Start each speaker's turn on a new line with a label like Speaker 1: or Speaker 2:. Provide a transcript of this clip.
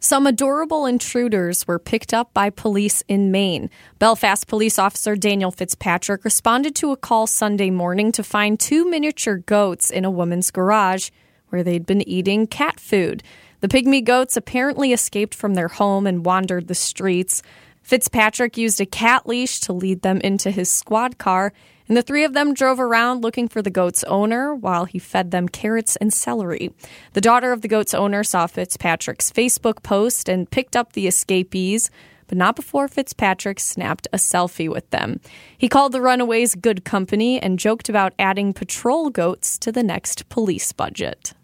Speaker 1: Some adorable intruders were picked up by police in Maine. Belfast police officer Daniel Fitzpatrick responded to a call Sunday morning to find 2 miniature goats in a woman's garage where they'd been eating cat food. The pygmy goats apparently escaped from their home and wandered the streets. Fitzpatrick used a cat leash to lead them into his squad car, and the 3 of them drove around looking for the goat's owner while he fed them carrots and celery. The daughter of the goat's owner saw Fitzpatrick's Facebook post and picked up the escapees, but not before Fitzpatrick snapped a selfie with them. He called the runaways good company and joked about adding patrol goats to the next police budget.